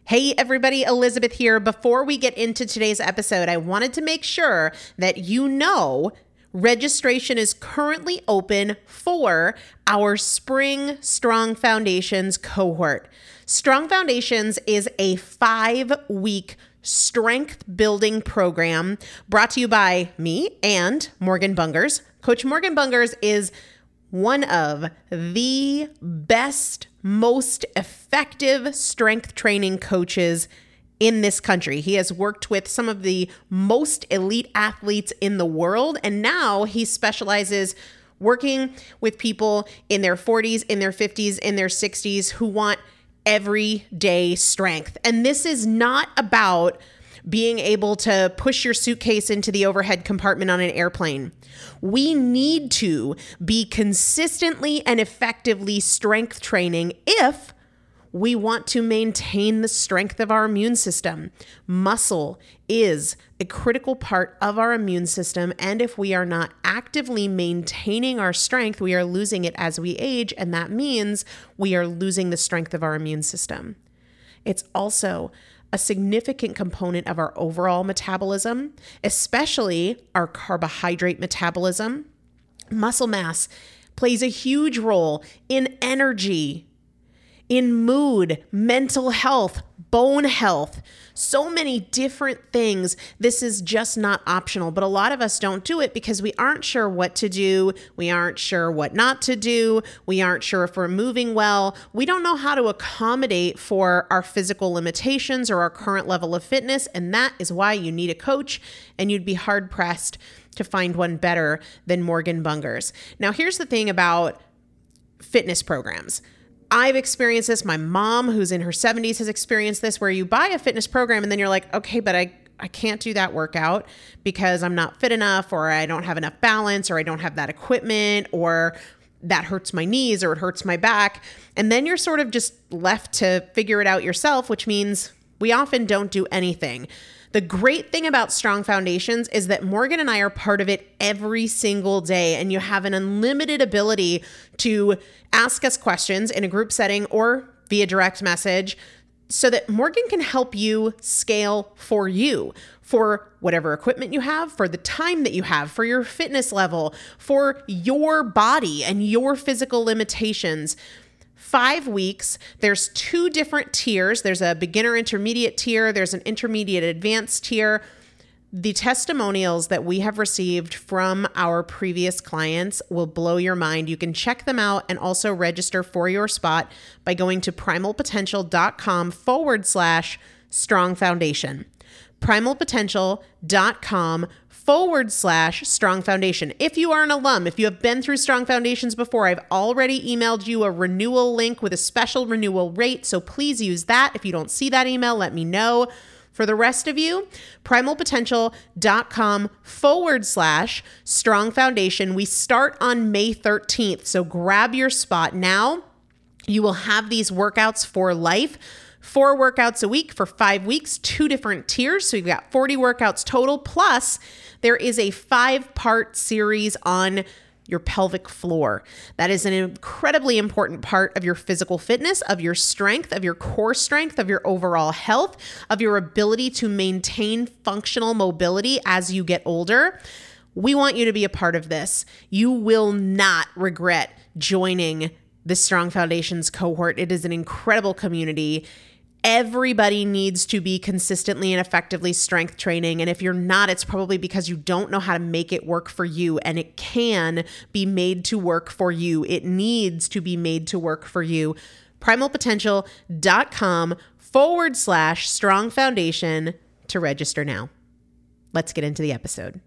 Hey everybody, Elizabeth here. Before we get into today's episode, I wanted to make sure that you know registration is currently open for our Spring Strong Foundations cohort. Strong Foundations is a 5-week strength building program brought to you by me and Morgan Bungers. Coach Morgan Bungers is one of the best, most effective strength training coaches in this country. He has worked with some of the most elite athletes in the world, and now he specializes working with people in their 40s, in their 50s, in their 60s who want everyday strength. And this is not about being able to push your suitcase into the overhead compartment on an airplane. We need to be consistently and effectively strength training if we want to maintain the strength of our immune system. Muscle is a critical part of our immune system, and if we are not actively maintaining our strength, we are losing it as we age, and that means we are losing the strength of our immune system. It's also a significant component of our overall metabolism, especially our carbohydrate metabolism. Muscle mass plays a huge role in energy, in mood, mental health, bone health, so many different things. This is just not optional, but a lot of us don't do it because we aren't sure what to do. We aren't sure what not to do. We aren't sure if we're moving well. We don't know how to accommodate for our physical limitations or our current level of fitness, and that is why you need a coach, and you'd be hard-pressed to find one better than Morgan Bungers. Now, here's the thing about fitness programs. I've experienced this. My mom, who's in her 70s, has experienced this, where you buy a fitness program and then you're like, okay, but I can't do that workout because I'm not fit enough, or I don't have enough balance, or I don't have that equipment, or that hurts my knees, or it hurts my back. And then you're sort of just left to figure it out yourself, which means we often don't do anything. The great thing about Strong Foundations is that Morgan and I are part of it every single day, and you have an unlimited ability to ask us questions in a group setting or via direct message so that Morgan can help you scale for you, for whatever equipment you have, for the time that you have, for your fitness level, for your body and your physical limitations. 5 weeks, there's 2 different tiers. There's a beginner intermediate tier. There's an intermediate advanced tier. The testimonials that we have received from our previous clients will blow your mind. You can check them out and also register for your spot by going to primalpotential.com/strong foundation. primalpotential.com/strong foundation. If you are an alum, if you have been through Strong Foundations before, I've already emailed you a renewal link with a special renewal rate, so please use that. If you don't see that email, let me know. For the rest of you, primalpotential.com/strong foundation. We start on May 13th, so grab your spot now. You will have these workouts for life. 4 workouts a week for 5 weeks, 2 different tiers. So you've got 40 workouts total. Plus, there is a 5-part series on your pelvic floor. That is an incredibly important part of your physical fitness, of your strength, of your core strength, of your overall health, of your ability to maintain functional mobility as you get older. We want you to be a part of this. You will not regret joining the Strong Foundations cohort. It is an incredible community. Everybody needs to be consistently and effectively strength training. And if you're not, it's probably because you don't know how to make it work for you. And it can be made to work for you. It needs to be made to work for you. primalpotential.com/strong foundation to register now. Let's get into the episode.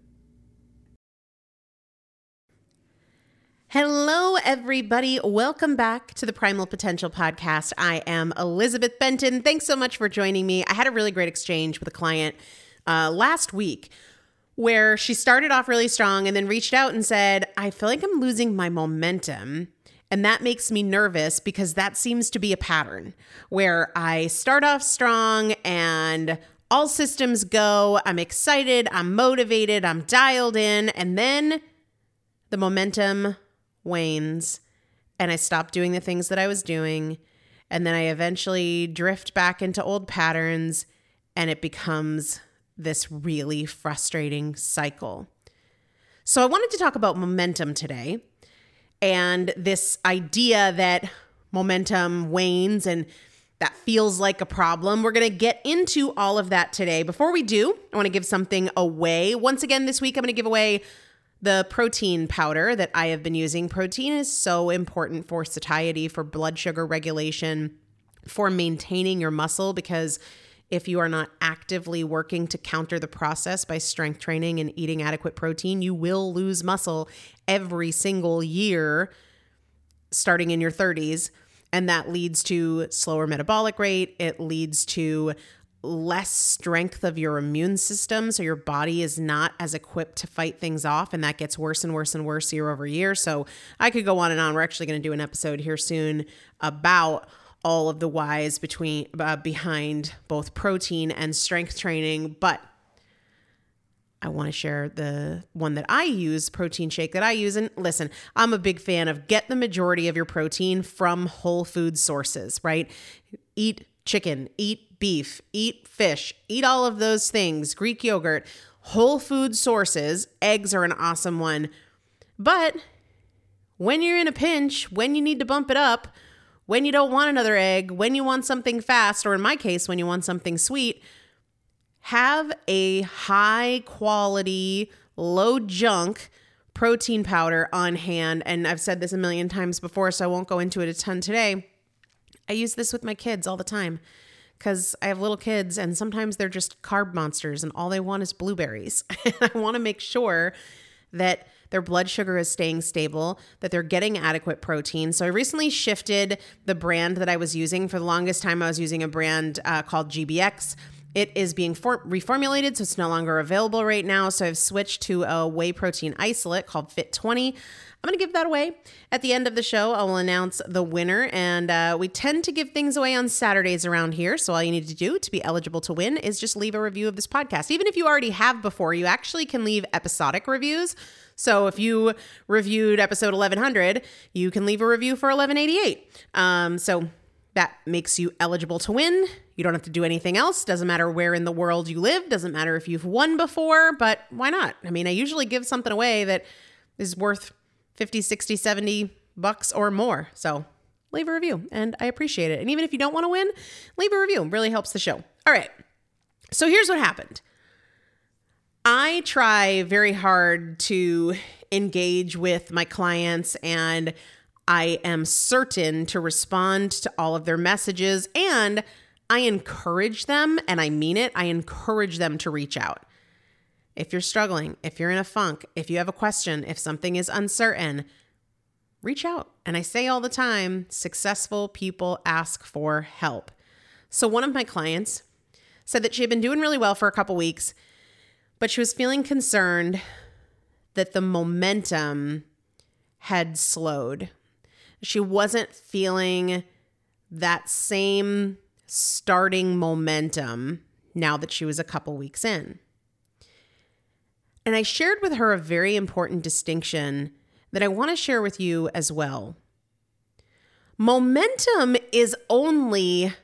Hello, everybody. Welcome back to the Primal Potential Podcast. I am Elizabeth Benton. Thanks so much for joining me. I had a really great exchange with a client last week where she started off really strong and then reached out and said, I feel like I'm losing my momentum. And that makes me nervous because that seems to be a pattern where I start off strong and all systems go. I'm excited. I'm motivated. I'm dialed in. And then the momentum wanes and I stop doing the things that I was doing. And then I eventually drift back into old patterns, and it becomes this really frustrating cycle. So I wanted to talk about momentum today, and this idea that momentum wanes and that feels like a problem. We're going to get into all of that today. Before we do, I want to give something away. Once again, this week, I'm going to give away the protein powder that I have been using. Protein is so important for satiety, for blood sugar regulation, for maintaining your muscle, because if you are not actively working to counter the process by strength training and eating adequate protein, you will lose muscle every single year starting in your 30s. And that leads to slower metabolic rate. It leads to less strength of your immune system. So your body is not as equipped to fight things off. And that gets worse and worse and worse year over year. So I could go on and on. We're actually going to do an episode here soon about all of the whys behind both protein and strength training. But I want to share the one that I use, protein shake that I use. And listen, I'm a big fan of get the majority of your protein from whole food sources, right? Eat chicken, eat beef, eat fish, eat all of those things, Greek yogurt, whole food sources. Eggs are an awesome one. But when you're in a pinch, when you need to bump it up, when you don't want another egg, when you want something fast, or in my case, when you want something sweet, have a high quality, low junk protein powder on hand. And I've said this a million times before, so I won't go into it a ton today. I use this with my kids all the time because I have little kids and sometimes they're just carb monsters and all they want is blueberries. And I want to make sure that their blood sugar is staying stable, that they're getting adequate protein. So I recently shifted the brand that I was using. For the longest time, I was using a brand called GBX. It is being reformulated, so it's no longer available right now. So I've switched to a whey protein isolate called Fit20. I'm going to give that away. At the end of the show, I will announce the winner. And we tend to give things away on Saturdays around here. So all you need to do to be eligible to win is just leave a review of this podcast. Even if you already have before, you actually can leave episodic reviews. So if you reviewed episode 1100, you can leave a review for 1188. So that makes you eligible to win. You don't have to do anything else. Doesn't matter where in the world you live. Doesn't matter if you've won before, but why not? I mean, I usually give something away that is worth 50, 60, 70 bucks or more. So leave a review and I appreciate it. And even if you don't want to win, leave a review. It really helps the show. All right. So here's what happened. I try very hard to engage with my clients, and I am certain to respond to all of their messages, and I encourage them, and I mean it, I encourage them to reach out. If you're struggling, if you're in a funk, if you have a question, if something is uncertain, reach out. And I say all the time, successful people ask for help. So one of my clients said that she had been doing really well for a couple weeks, but she was feeling concerned that the momentum had slowed. She wasn't feeling that same starting momentum now that she was a couple weeks in. And I shared with her a very important distinction that I want to share with you as well. Momentum is only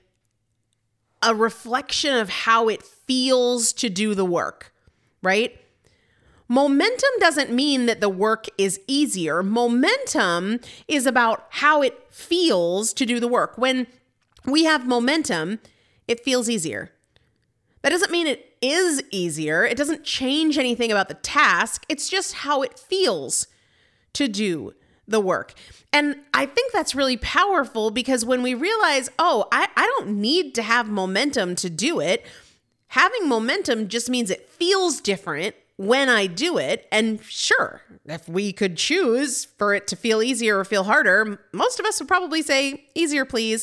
a reflection of how it feels to do the work, right? Momentum doesn't mean that the work is easier. Momentum is about how it feels to do the work. When we have momentum, it feels easier. That doesn't mean it is easier. It doesn't change anything about the task. It's just how it feels to do the work. And I think that's really powerful because when we realize, oh, I don't need to have momentum to do it. Having momentum just means it feels different when I do it. And sure, if we could choose for it to feel easier or feel harder, most of us would probably say easier, please.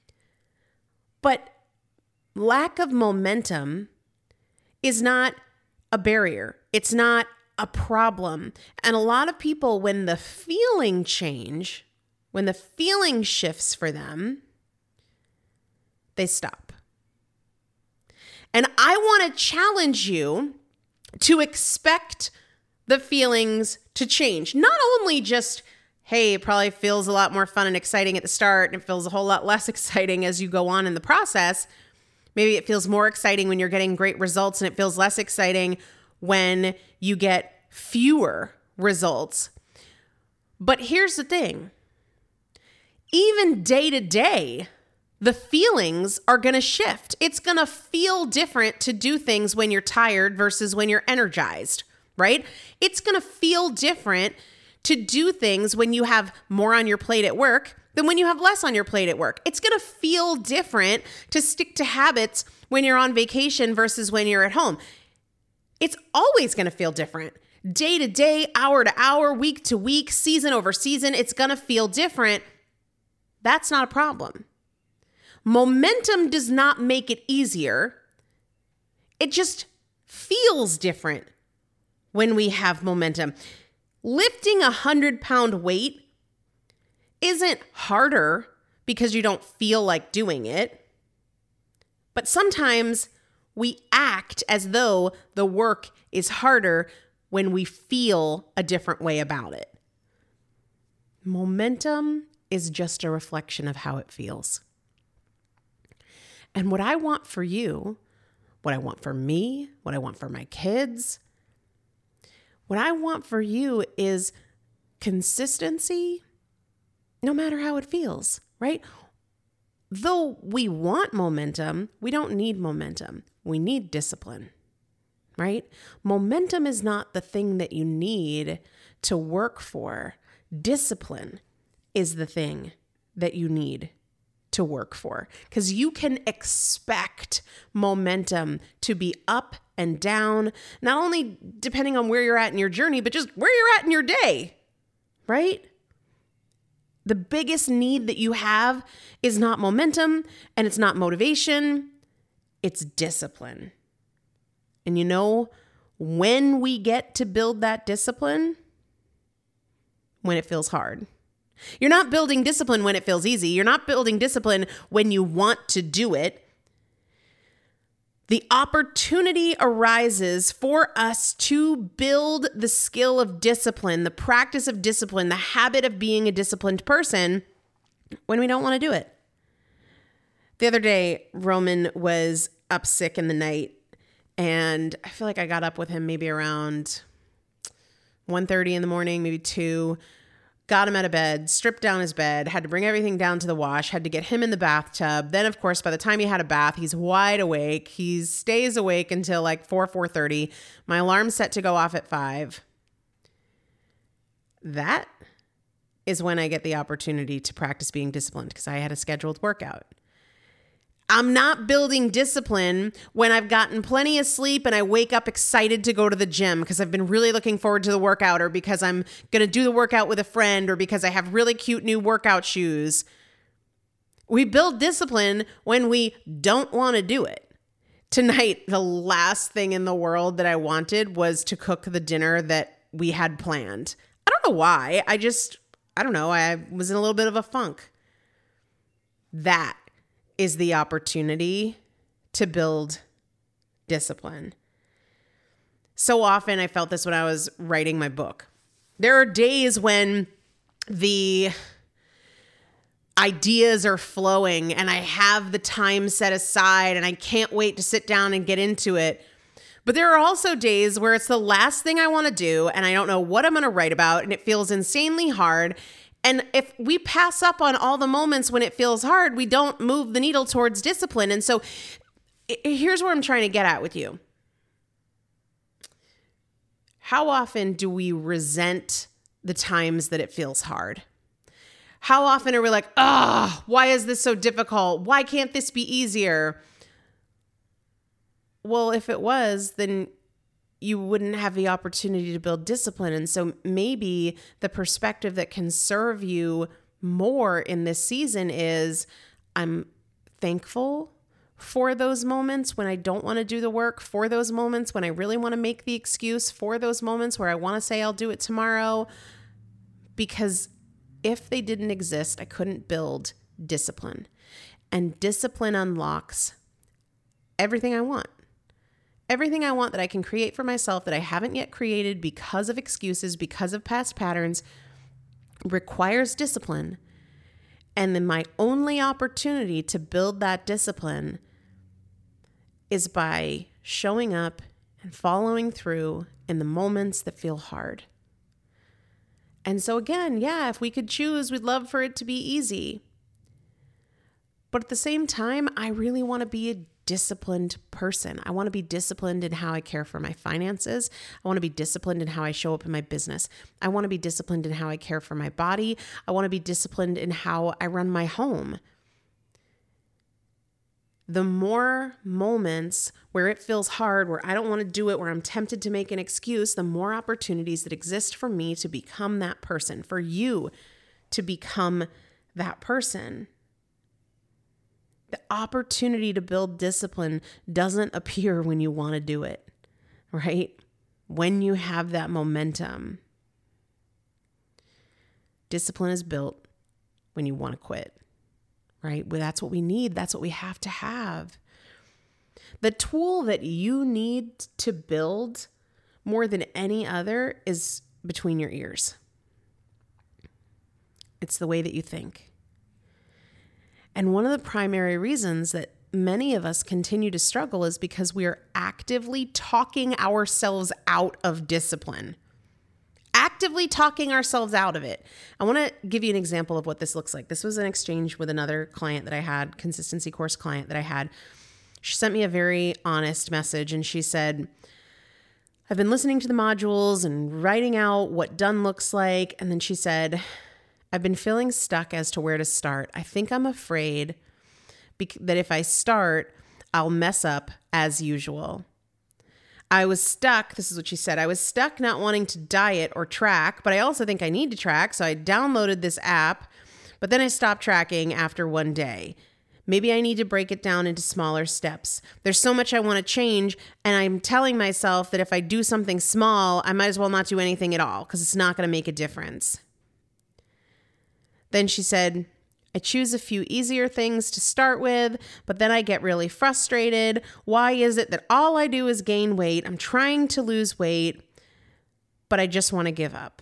But lack of momentum is not a barrier. It's not a problem. And a lot of people, when the feeling shifts for them, they stop. And I want to challenge you to expect the feelings to change. Not only just hey, it probably feels a lot more fun and exciting at the start, and it feels a whole lot less exciting as you go on in the process. Maybe it feels more exciting when you're getting great results, and it feels less exciting when you get fewer results. But here's the thing. Even day to day, the feelings are going to shift. It's going to feel different to do things when you're tired versus when you're energized, right? It's going to feel different to do things when you have more on your plate at work than when you have less on your plate at work. It's going to feel different to stick to habits when you're on vacation versus when you're at home. It's always going to feel different. Day to day, hour to hour, week to week, season over season, it's going to feel different. That's not a problem. Momentum does not make it easier. It just feels different when we have momentum. Lifting 100-pound weight isn't harder because you don't feel like doing it. But sometimes we act as though the work is harder when we feel a different way about it. Momentum is just a reflection of how it feels. And what I want for you, what I want for me, what I want for my kids, what I want for you is consistency, no matter how it feels, right? Though we want momentum, we don't need momentum. We need discipline, right? Momentum is not the thing that you need to work for. Discipline is the thing that you need to work for, because you can expect momentum to be up and down, not only depending on where you're at in your journey, but just where you're at in your day, right? The biggest need that you have is not momentum and it's not motivation, it's discipline. And you know, when we get to build that discipline, when it feels hard. You're not building discipline when it feels easy. You're not building discipline when you want to do it. The opportunity arises for us to build the skill of discipline, the practice of discipline, the habit of being a disciplined person when we don't want to do it. The other day, Roman was up sick in the night, and I feel like I got up with him maybe around 1:30 in the morning, maybe 2. Got him out of bed, stripped down his bed, had to bring everything down to the wash, had to get him in the bathtub. Then, of course, by the time he had a bath, he's wide awake. He stays awake until like 4:30. My alarm's set to go off at 5. That is when I get the opportunity to practice being disciplined because I had a scheduled workout. I'm not building discipline when I've gotten plenty of sleep and I wake up excited to go to the gym because I've been really looking forward to the workout, or because I'm going to do the workout with a friend, or because I have really cute new workout shoes. We build discipline when we don't want to do it. Tonight, the last thing in the world that I wanted was to cook the dinner that we had planned. I don't know why. I don't know. I was in a little bit of a funk. That is the opportunity to build discipline. So often I felt this when I was writing my book. There are days when the ideas are flowing and I have the time set aside and I can't wait to sit down and get into it. But there are also days where it's the last thing I want to do and I don't know what I'm going to write about and it feels insanely hard. And if we pass up on all the moments when it feels hard, we don't move the needle towards discipline. And so here's where I'm trying to get at with you. How often do we resent the times that it feels hard? How often are we like, why is this so difficult? Why can't this be easier? Well, if it was, then you wouldn't have the opportunity to build discipline. And so maybe the perspective that can serve you more in this season is, I'm thankful for those moments when I don't want to do the work, for those moments when I really want to make the excuse, for those moments where I want to say I'll do it tomorrow. Because if they didn't exist, I couldn't build discipline. And discipline unlocks everything I want. Everything I want that I can create for myself that I haven't yet created because of excuses, because of past patterns. requires discipline. And then my only opportunity to build that discipline is by showing up and following through in the moments that feel hard. And so again, yeah, if we could choose, we'd love for it to be easy. But at the same time, I really want to be a disciplined person. I want to be disciplined in how I care for my finances. I want to be disciplined in how I show up in my business. I want to be disciplined in how I care for my body. I want to be disciplined in how I run my home. The more moments where it feels hard, where I don't want to do it, where I'm tempted to make an excuse, the more opportunities that exist for me to become that person, for you to become that person. The opportunity to build discipline doesn't appear when you want to do it, right? When you have that momentum. Discipline is built when you want to quit, right? Well, that's what we need. That's what we have to have. The tool that you need to build more than any other is between your ears. It's the way that you think. And one of the primary reasons that many of us continue to struggle is because we are actively talking ourselves out of discipline. Actively talking ourselves out of it. I want to give you an example of what this looks like. This was an exchange with another client that I had, consistency course client that I had. She sent me a very honest message and she said, I've been listening to the modules and writing out what done looks like. And then she said, I've been feeling stuck as to where to start. I think I'm afraid that if I start, I'll mess up as usual. I was stuck. This is what she said. I was stuck not wanting to diet or track, but I also think I need to track. So I downloaded this app, but then I stopped tracking after one day. Maybe I need to break it down into smaller steps. There's so much I want to change, and I'm telling myself that if I do something small, I might as well not do anything at all because it's not going to make a difference. Then she said, I choose a few easier things to start with, but then I get really frustrated. Why is it that all I do is gain weight? I'm trying to lose weight, but I just want to give up.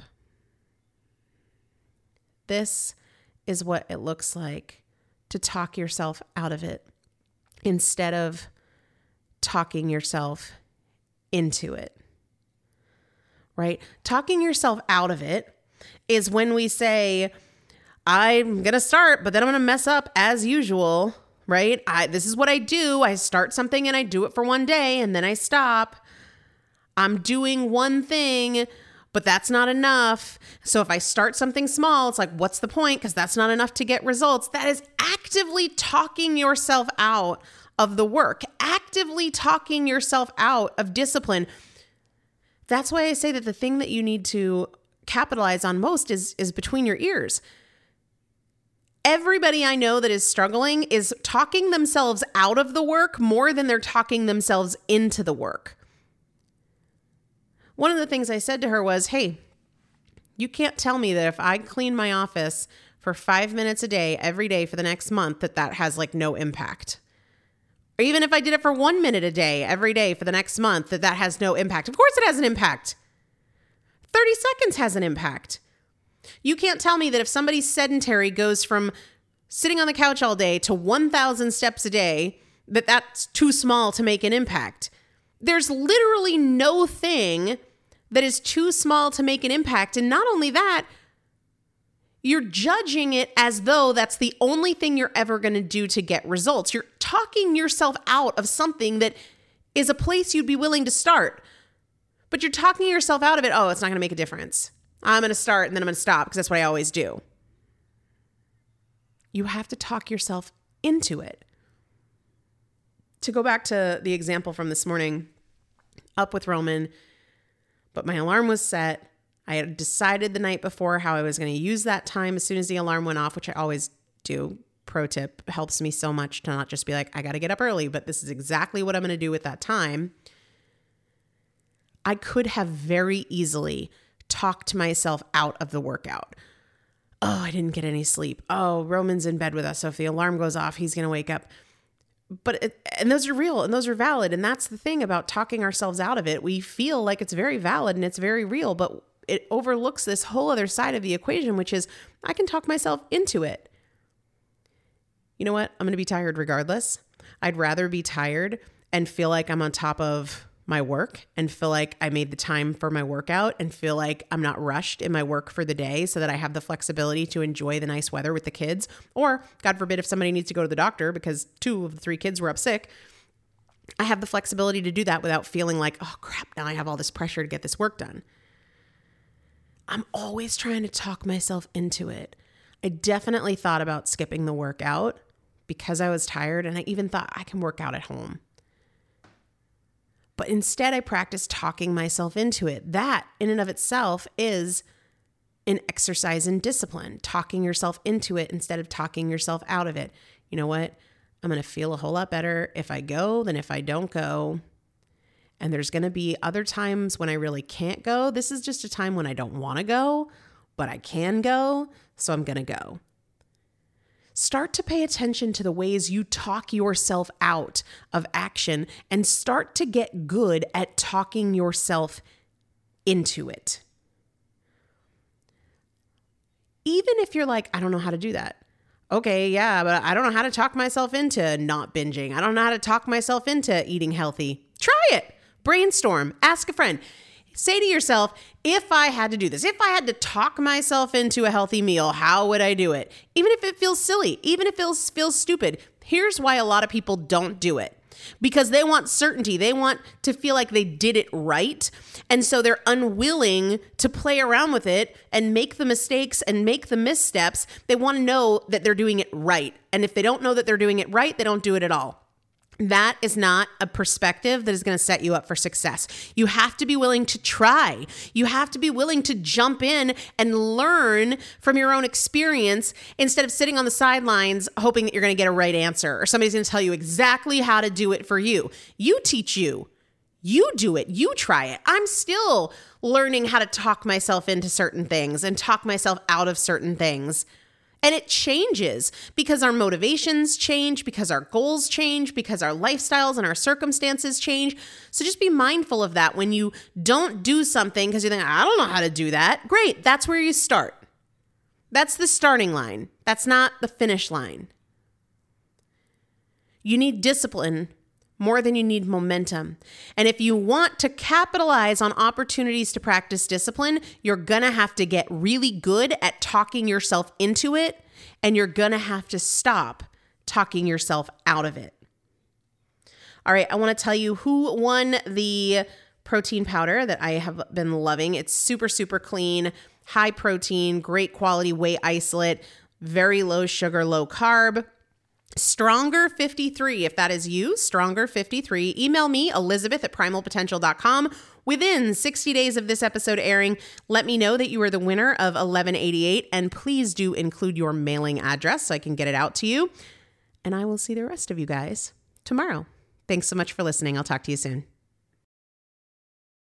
This is what it looks like to talk yourself out of it instead of talking yourself into it, right? Talking yourself out of it is when we say, I'm going to start, but then I'm going to mess up as usual, right? This is what I do. I start something and I do it for one day and then I stop. I'm doing one thing, but that's not enough. So if I start something small, it's like, what's the point? Because that's not enough to get results. That is actively talking yourself out of the work, actively talking yourself out of discipline. That's why I say that the thing that you need to capitalize on most is between your ears. Everybody I know that is struggling is talking themselves out of the work more than they're talking themselves into the work. One of the things I said to her was, hey, you can't tell me that if I clean my office for 5 minutes a day, every day for the next month, that has like no impact. Or even if I did it for 1 minute a day, every day for the next month, that has no impact. Of course it has an impact. 30 seconds has an impact. You can't tell me that if somebody's sedentary goes from sitting on the couch all day to 1,000 steps a day, that's too small to make an impact. There's literally no thing that is too small to make an impact. And not only that, you're judging it as though that's the only thing you're ever going to do to get results. You're talking yourself out of something that is a place you'd be willing to start, but you're talking yourself out of it. Oh, it's not going to make a difference. I'm going to start and then I'm going to stop because that's what I always do. You have to talk yourself into it. To go back to the example from this morning, up with Roman, but my alarm was set. I had decided the night before how I was going to use that time as soon as the alarm went off, which I always do. Pro tip, helps me so much to not just be like, I got to get up early, but this is exactly what I'm going to do with that time. I could have very easily talked myself out of the workout. Oh, I didn't get any sleep. Oh, Roman's in bed with us, so if the alarm goes off, he's going to wake up. And those are real and those are valid. And that's the thing about talking ourselves out of it. We feel like it's very valid and it's very real, but it overlooks this whole other side of the equation, which is I can talk myself into it. You know what? I'm going to be tired regardless. I'd rather be tired and feel like I'm on top of my work and feel like I made the time for my workout and feel like I'm not rushed in my work for the day so that I have the flexibility to enjoy the nice weather with the kids. Or God forbid, if somebody needs to go to the doctor because 2 of the 3 kids were up sick, I have the flexibility to do that without feeling like, oh crap, now I have all this pressure to get this work done. I'm always trying to talk myself into it. I definitely thought about skipping the workout because I was tired, and I even thought I can work out at home. But instead, I practiced talking myself into it. That, in and of itself, is an exercise in discipline, talking yourself into it instead of talking yourself out of it. You know what? I'm going to feel a whole lot better if I go than if I don't go. And there's going to be other times when I really can't go. This is just a time when I don't want to go, but I can go, so I'm going to go. Start to pay attention to the ways you talk yourself out of action and start to get good at talking yourself into it. Even if you're like, I don't know how to do that. Okay, yeah, but I don't know how to talk myself into not binging. I don't know how to talk myself into eating healthy. Try it. Brainstorm. Ask a friend. Say to yourself, if I had to do this, if I had to talk myself into a healthy meal, how would I do it? Even if it feels silly, even if it feels stupid. Here's why a lot of people don't do it. Because they want certainty. They want to feel like they did it right. And so they're unwilling to play around with it and make the mistakes and make the missteps. They want to know that they're doing it right. And if they don't know that they're doing it right, they don't do it at all. That is not a perspective that is going to set you up for success. You have to be willing to try. You have to be willing to jump in and learn from your own experience instead of sitting on the sidelines hoping that you're going to get a right answer or somebody's going to tell you exactly how to do it for you. You teach you. You do it. You try it. I'm still learning how to talk myself into certain things and talk myself out of certain things. And it changes because our motivations change, because our goals change, because our lifestyles and our circumstances change. So just be mindful of that when you don't do something because you think, I don't know how to do that. Great. That's where you start. That's the starting line. That's not the finish line. You need discipline more than you need momentum. And if you want to capitalize on opportunities to practice discipline, you're going to have to get really good at talking yourself into it, and you're going to have to stop talking yourself out of it. All right, I want to tell you who won the protein powder that I have been loving. It's super, super clean, high protein, great quality whey isolate, very low sugar, low carb. Stronger 53, if that is you, Stronger 53. Email me, Elizabeth@primalpotential.com. Within 60 days of this episode airing, let me know that you are the winner of 1188, and please do include your mailing address so I can get it out to you. And I will see the rest of you guys tomorrow. Thanks so much for listening. I'll talk to you soon.